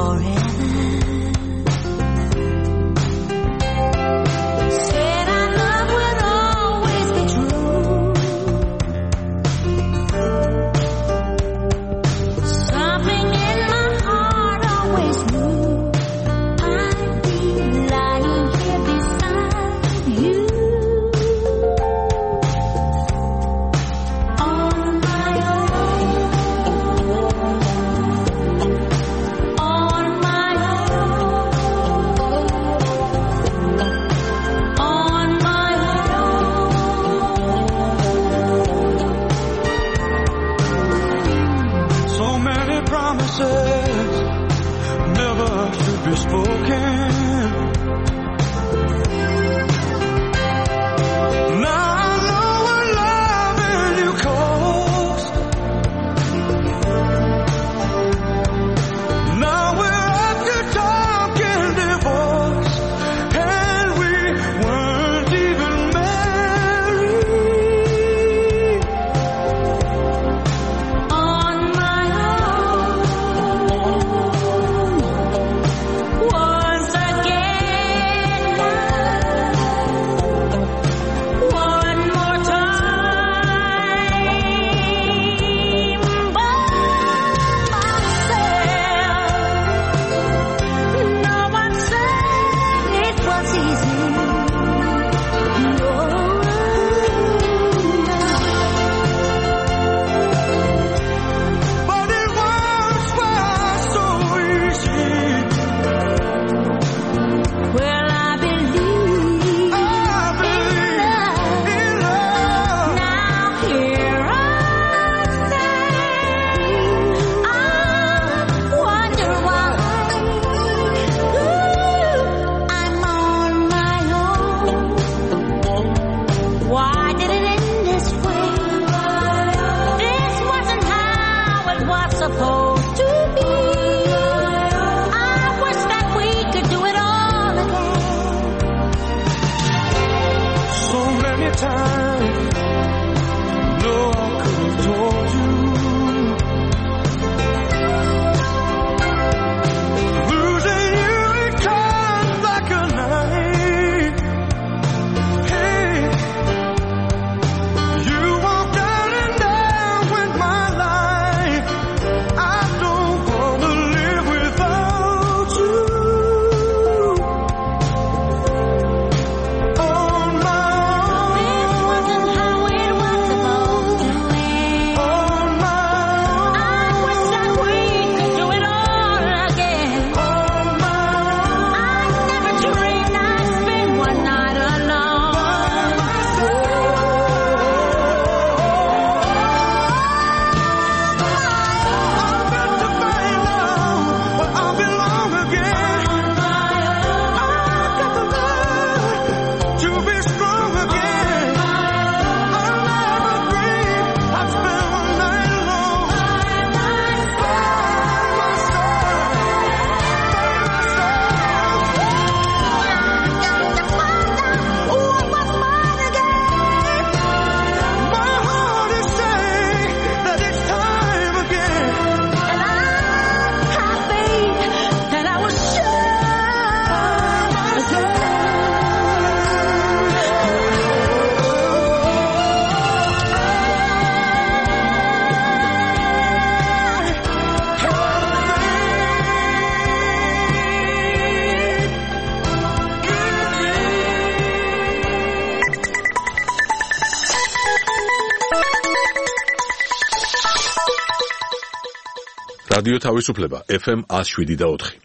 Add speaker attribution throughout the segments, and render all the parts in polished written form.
Speaker 1: რადიო თავისუფლება FM 107.4.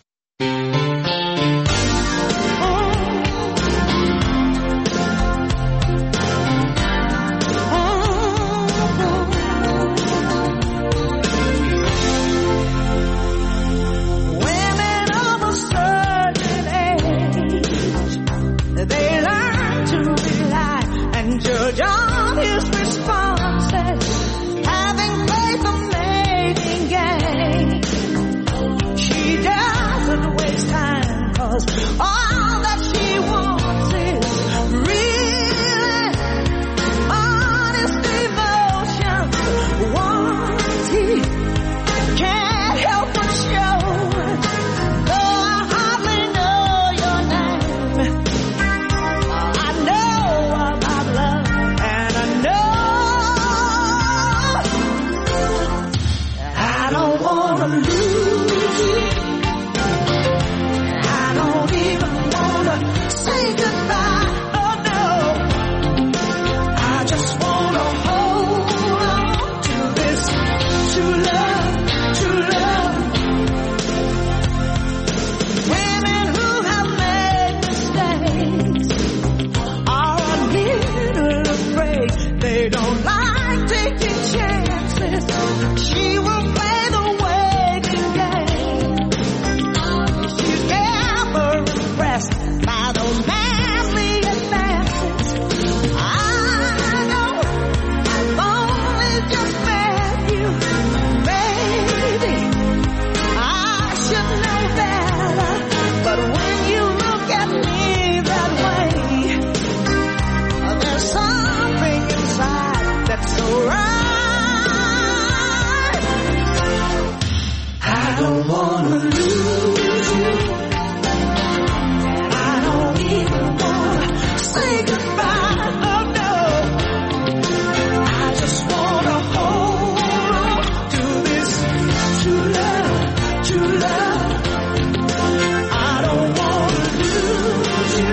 Speaker 2: All that she wants is really honest devotion. Once he can't help but show don't wanna lose you. I don't even wanna say goodbye. Oh no. I just wanna hold on to this true love, true love. I don't wanna lose you.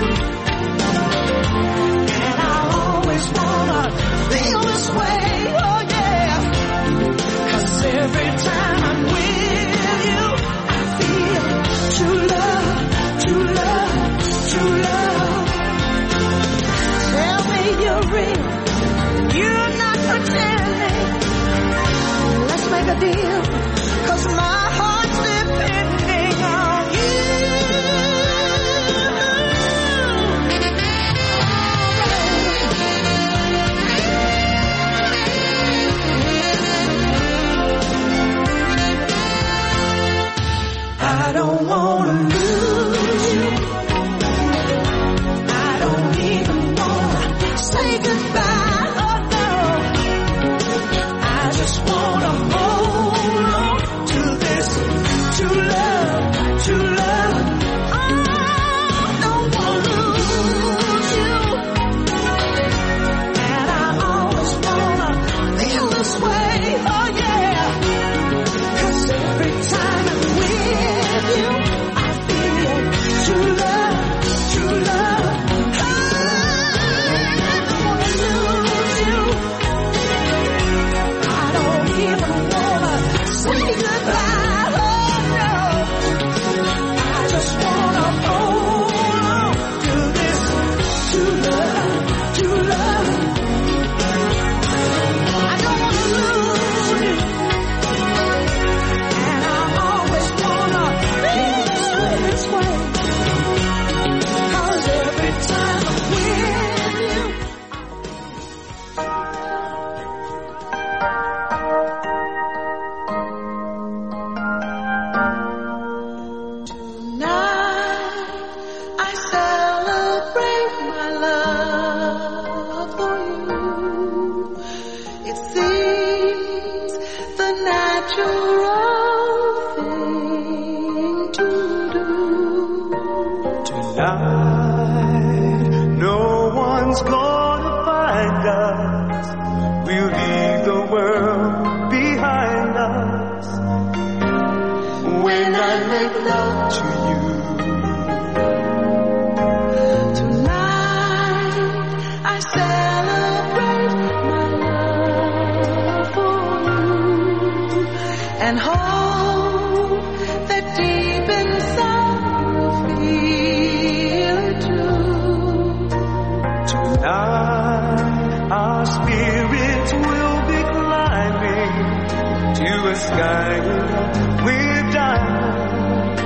Speaker 2: And I always wanna feel this way. Oh yeah. 'Cause every time I'm with you, I feel true love, true love, true love. Tell me you're real, you're not pretending. Let's make a deal, 'cause my heart's depending on you. I don't wanna lose you. I don't even wanna say goodbye. Oh no. I just wanna hold on to this true love, true love. I don't wanna lose you. And I always wanna feel this way. Oh yeah. 'Cause every time I'm with you, I feel true love, true love. I don't wanna lose you. I don't even wanna say goodbye. Oh no. I just wanna hold on to this true love, true love. I don't wanna lose you. And I always wanna feel this way. 'Cause every time I'm with you, tonight I celebrate my love for you. It seems the natural thing to do.
Speaker 3: Tonight, no one's gonna find us. We'll leave the world behind us. When I make love to you,
Speaker 2: Tonight I celebrate my love for you and hope that deep inside you feel it too.
Speaker 3: tonight our spirits will be climbing to a sky with diamonds.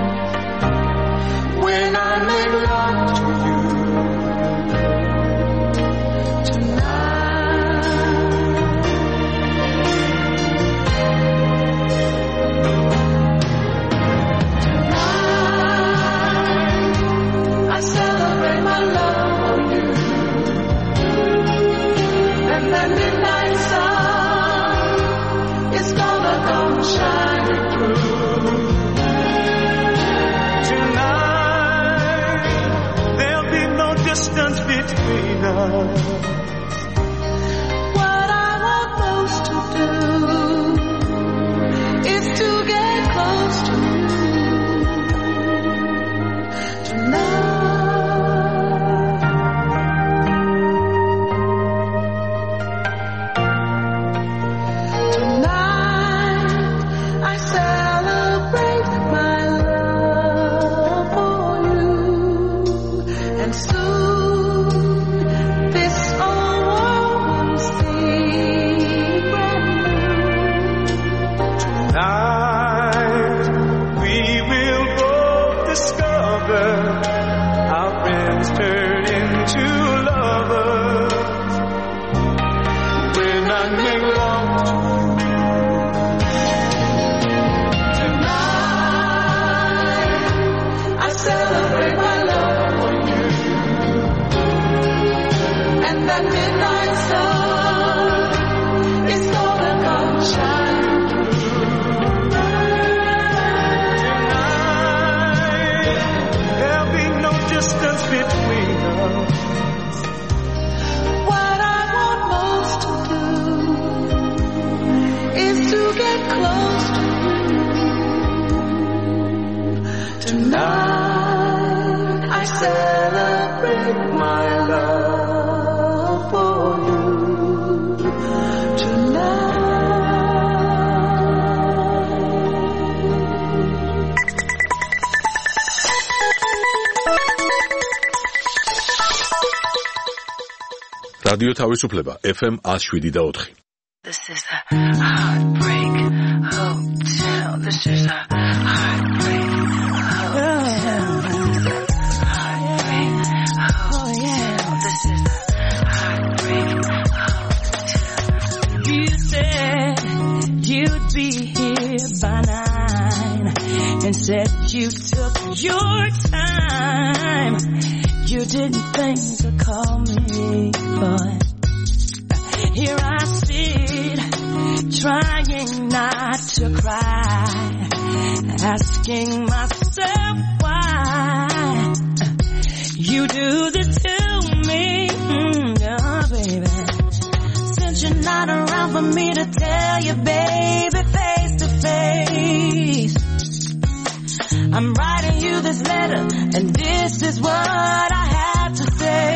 Speaker 3: When I make love to you,
Speaker 2: I celebrate my love for you, and that midnight sun is gonna come shining through.
Speaker 3: tonight there'll be no distance between us.
Speaker 2: What I want most to do is to get close to you tonight. Tonight I celebrate my love for you, and soon this whole world will see brand new.
Speaker 3: Tonight we will both discover our friends turn into lovers. When I make love to you,
Speaker 2: Tonight I celebrate my love for you, and that midnight sun is gonna come shining through. Tonight I celebrate my love for you.
Speaker 1: რადიო თავისუფლება FM 107.4.
Speaker 4: This is a heartbreak hotel. This is a heartbreak hotel. Heartbreak hotel. This is a heartbreak hotel.
Speaker 5: You said you'd be here by 9 and said you took your time. You didn't think to call me, but here I sit, trying not to cry, asking myself why you do this to me, oh baby. Since you're not around for me to tell you, baby, face to face, I'm writing you this letter, and this is what I have to say.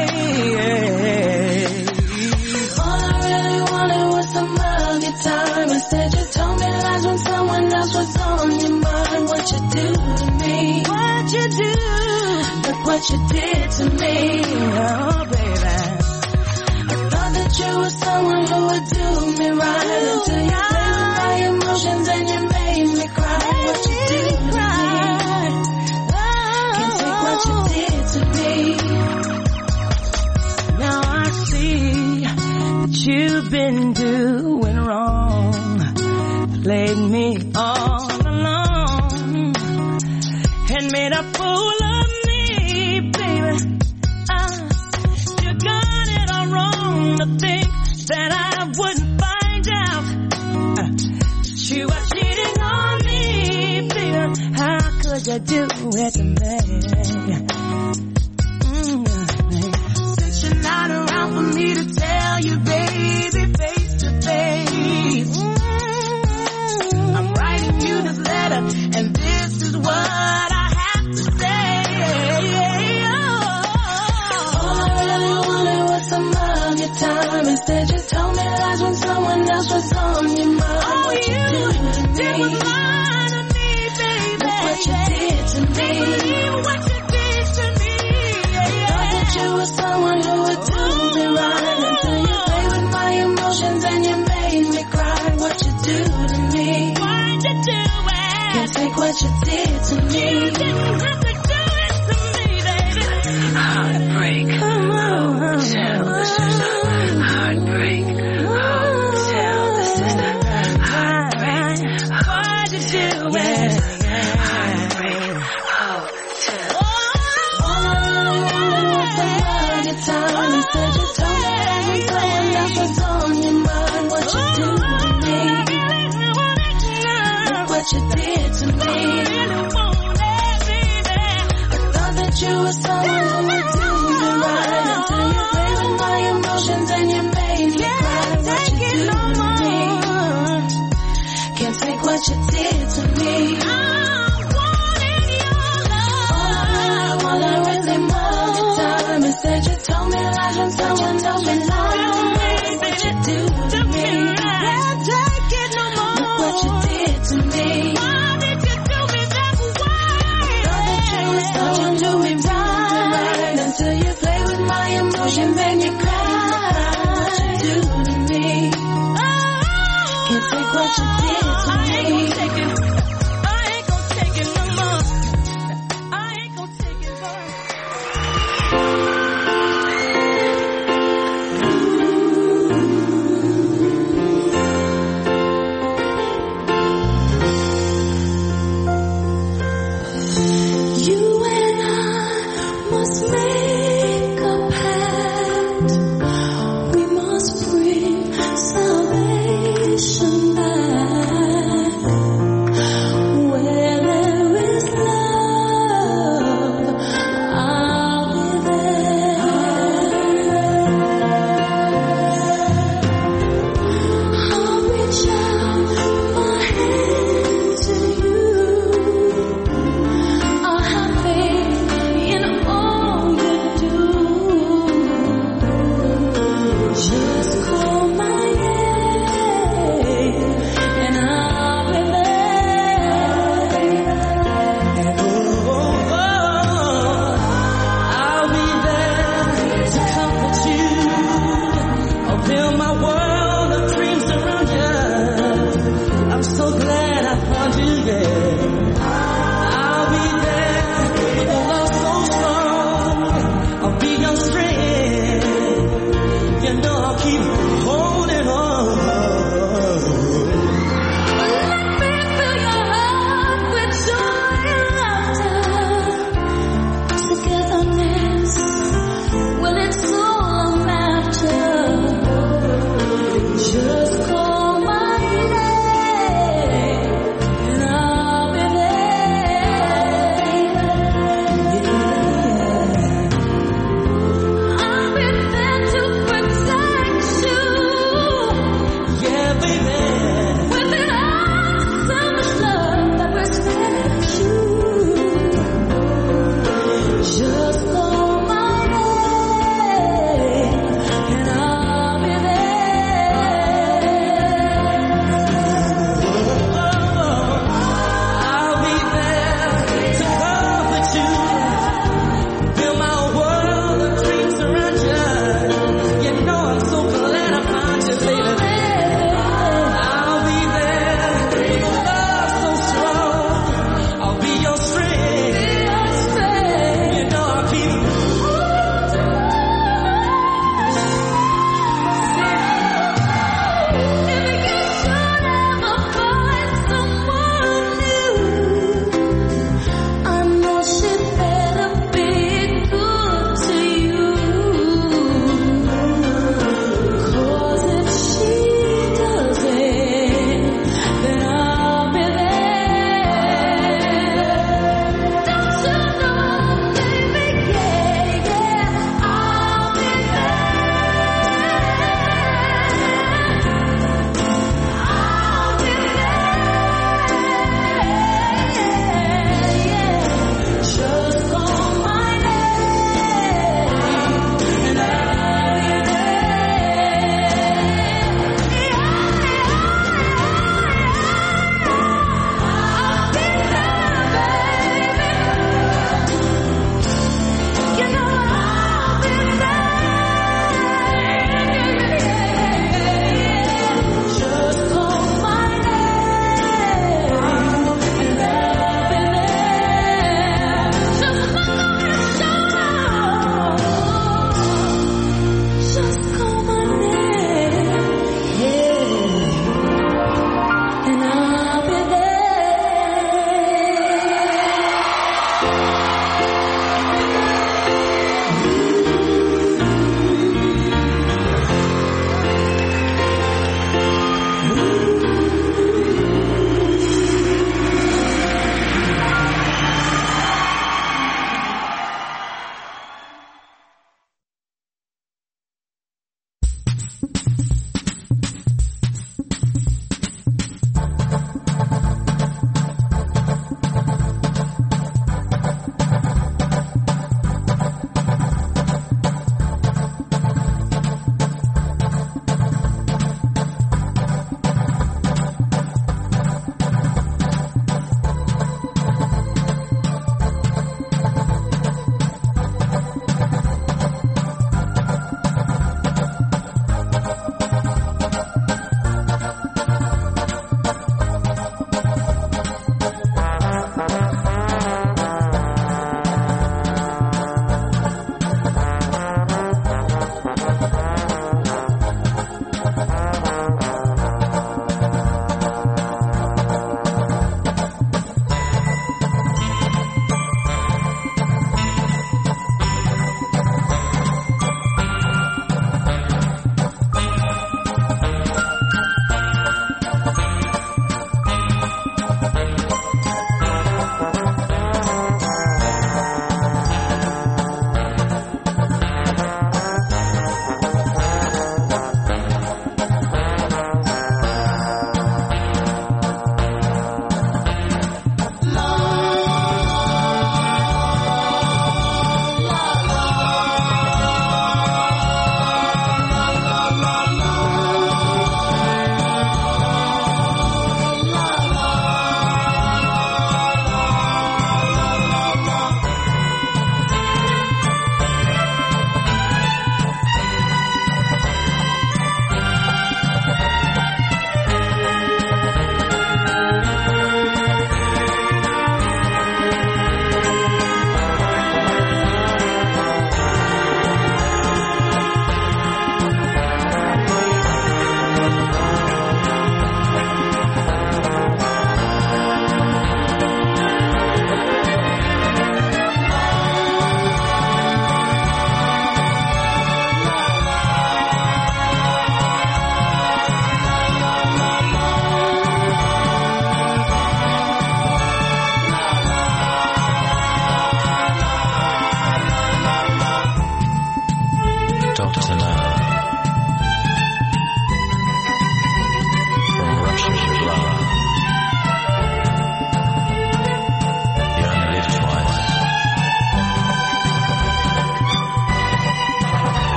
Speaker 2: All I really wanted was some of your time. Instead you told me lies when someone else was on your mind. What you do to me?
Speaker 5: What you do?
Speaker 2: Look what you did to me.
Speaker 5: Oh baby,
Speaker 2: I thought that you were someone who would do me right, until you played with my emotions and you made me cry. What you do to me? Can't take what you did to me.
Speaker 5: now I see that you've been doing wrong, played me all along, and made a fool of me, baby. You got it all wrong to think that I wouldn't find out that you were cheating on me, baby. How could you do it to me? Since you're not around for me to tell you, baby, face to face, I'm writing you this letter, and this is what I have to say.
Speaker 2: All I really wanted was some of your time. Instead you told me lies when someone else was on your mind.
Speaker 5: Oh,
Speaker 2: What you do
Speaker 5: did
Speaker 2: to
Speaker 5: was
Speaker 2: me?
Speaker 5: lying to me, baby.
Speaker 2: Look what you did to me.
Speaker 5: What you did to me.
Speaker 2: Thought that you were someone who would do me right, until you played with my emotions and you made me cry. What you do to me?
Speaker 5: Why'd you do it?
Speaker 2: Can't take what you did to me.
Speaker 5: You didn't have to do it to me, baby.
Speaker 4: Heartbreak hotel. This is a heartbreak hotel. This is a heartbreak hotel.
Speaker 5: Why'd you do it?
Speaker 4: Heartbreak hotel.
Speaker 2: All I really wanted was some of your time. Instead you told me that when someone else was on your mind. What you do to me? Look what you did to me. I thought that you were someone who would do me right, until you played with my emotions and you made me cry. What you do to me? Can't take what you did to me. All I really wanted your time. Instead you told me lies when someone else was on your mind. What you do to me? Look what you did to me. Thought that you were someone who would do me right, until you play with my emotions and you cry. What you do to me? Can't take what you did to me.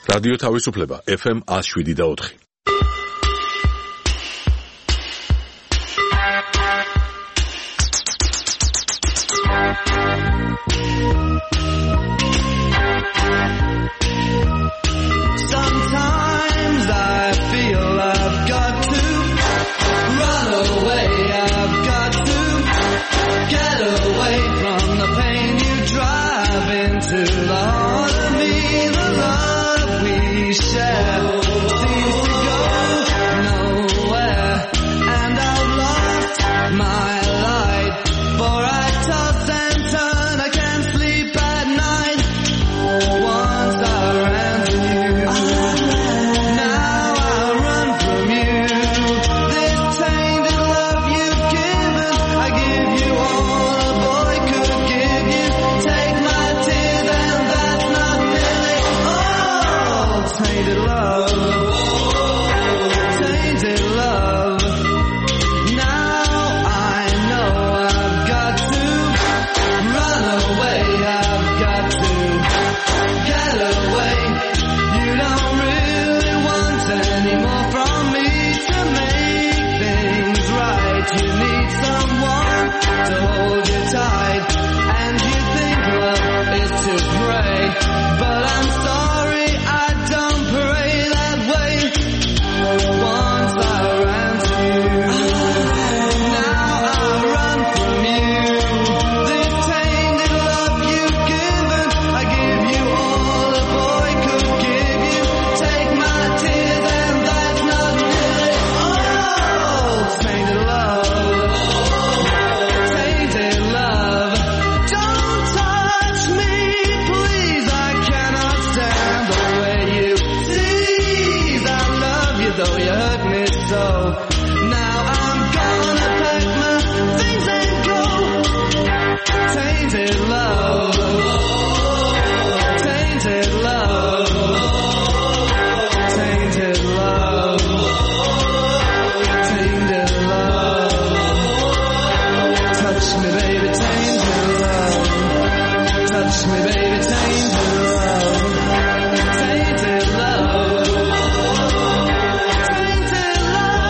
Speaker 1: რადიო თავისუფლება FM 107.4.
Speaker 2: Sometimes I feel I've got to run away. I've got to get away from the pain you drive into the heart of me. The love we share seems to go nowhere, and I've lost my light, for I toss and turn. I can't sleep at night. Once I ran to you, now I run from you. This tainted love you've given, I give you all a boy could give you. Take my tears and that's not nearly all. Tainted love, tainted love. Now I know I've got to run away. I've got to get away. You don't really want any more from me to make things right. You need someone to hold you tight, and you think love is to pray, but I'm sorry, I don't pray that way. Once I ran to you, now I run from you. This tainted love you've given, I give you all a boy could give you. Take my tears and that's not nearly all. Tainted love, tainted love. Don't touch me, please, I cannot stand the way you tease. I love you though you hurt me so. Now I'm gonna pack my things and go. Tainted love, tainted love, tainted love, tainted love. Touch me, baby, tainted love. Touch me, baby, tainted love. Tainted love, tainted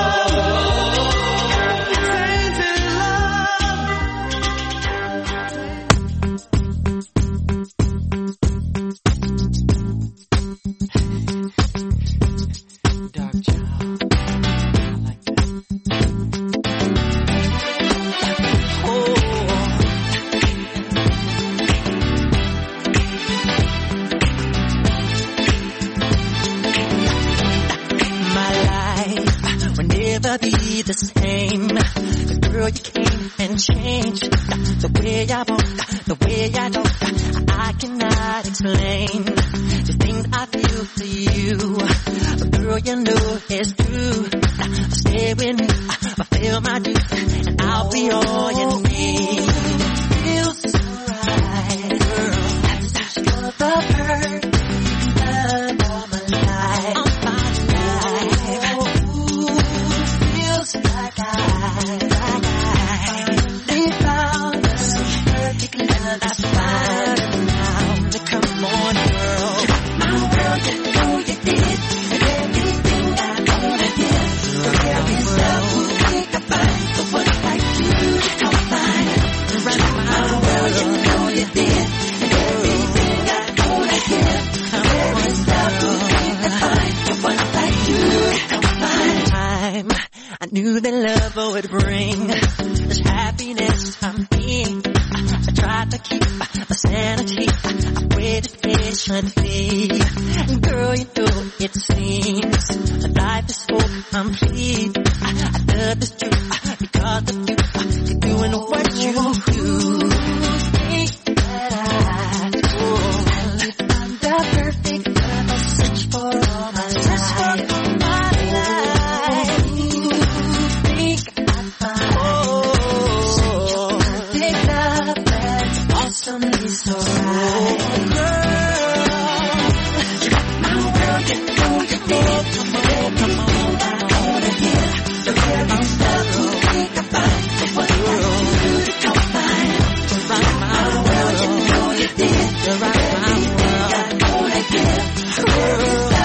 Speaker 5: Be the same. Girl, you came and changed the way I walk, the way I talk. I cannot explain the things I feel for you. But girl, you know it's true. Stay with me, fulfill my duty, and I'll be all you need. Feels so right, girl. That's the perfect love all my life. All my life. Feels like I finally found us perfect love. That's fine now. Come on, girl. My world, you know you did. And everything I wanna give. There is love who think about the one like you. Come find right my world, you know you did. And everything I wanna give. There is love who think about the one like you. Come find time. I knew that love would bring this happiness to me. I tried to keep my sanity. I waited patiently. Girl, you know it seems life is so complete. I love this truth because of you. You're doing what you do. Think that I found the perfect love. I search for all my life. So right, girl, you got my world, you know you did. Come on, I wanna hear the very stuff you think about. What you to come find. Right my world, you know you did. Right my world, I wanna give.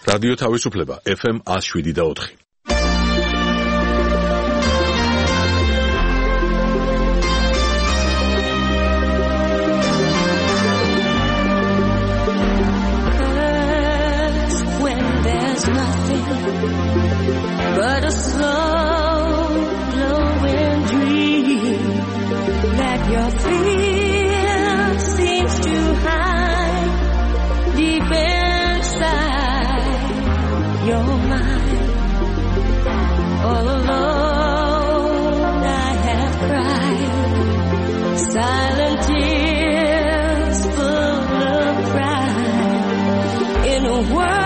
Speaker 1: რადიო თავისუფლება FM 107.4.
Speaker 5: But a slow blowing dream that your fear seems to hide deep inside your mind. All alone I have cried silent tears full of pride in a world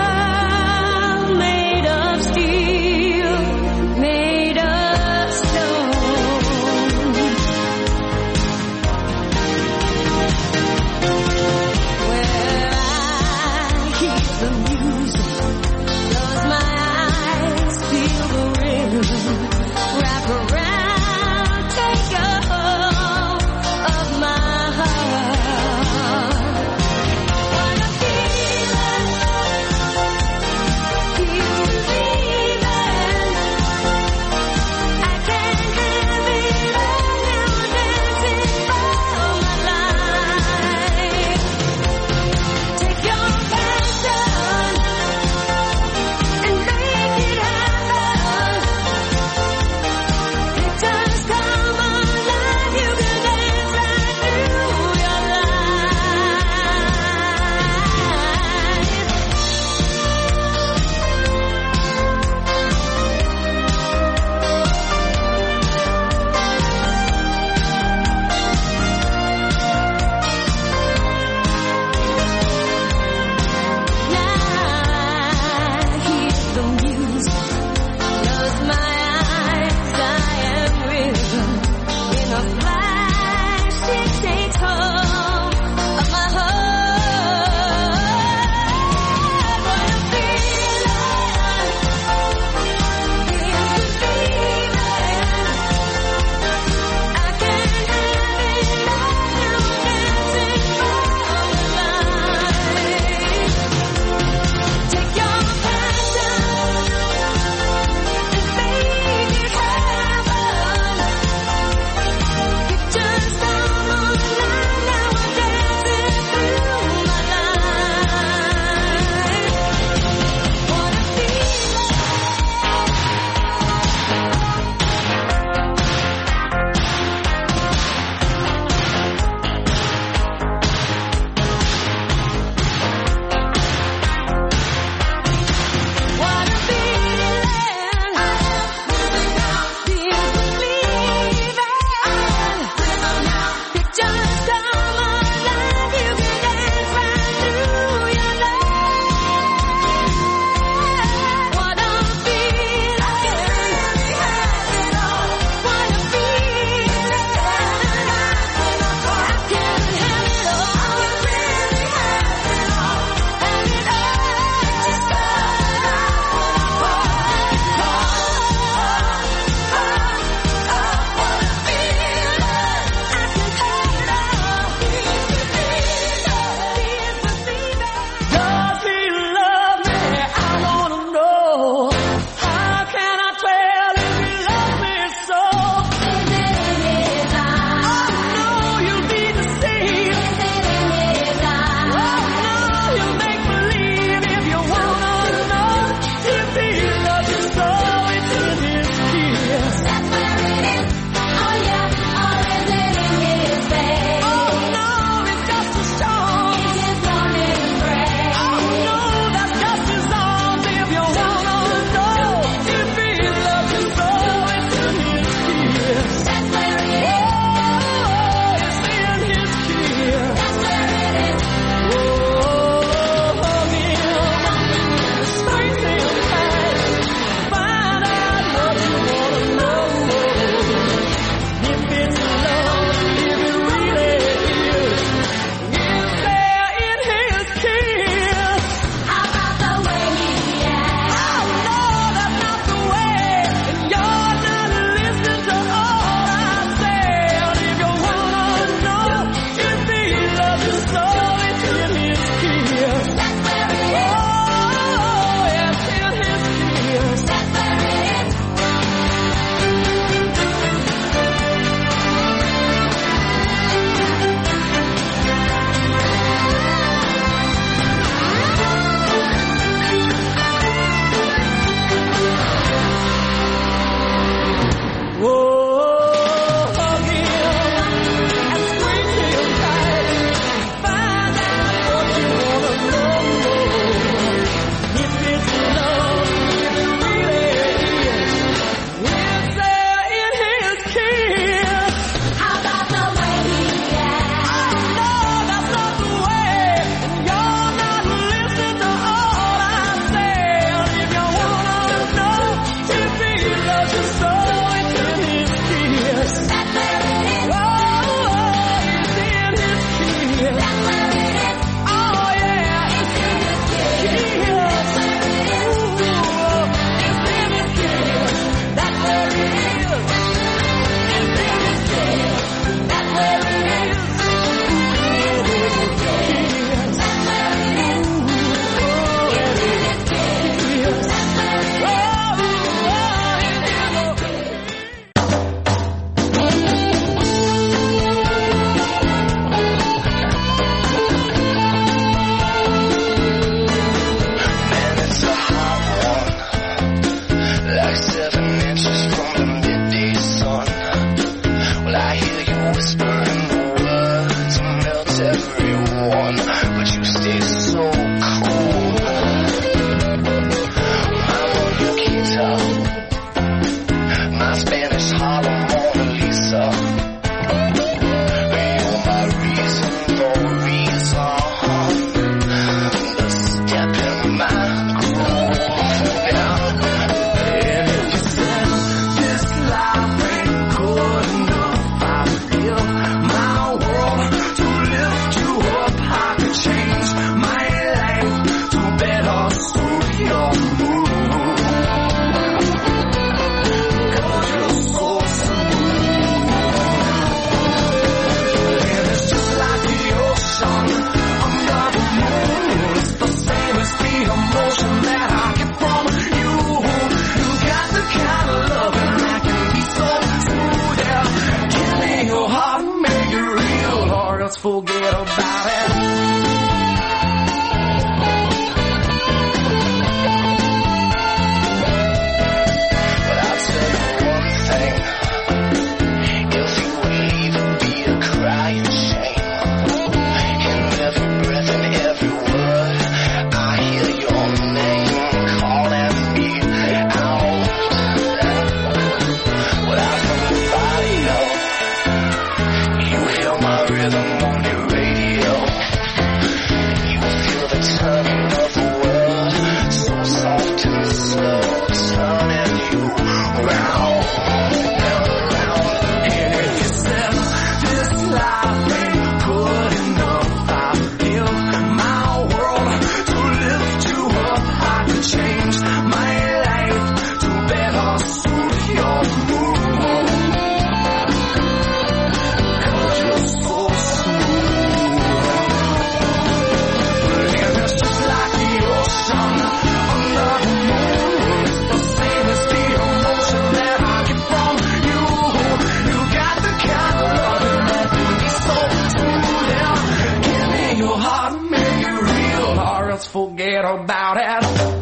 Speaker 2: that.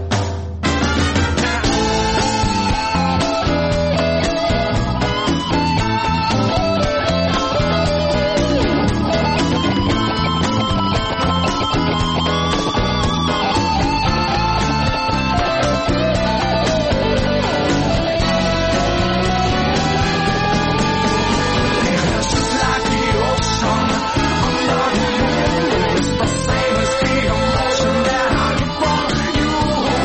Speaker 2: The same as the emotion that I get from you.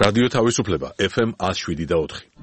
Speaker 1: რადიო თავისუფლება FM 107.4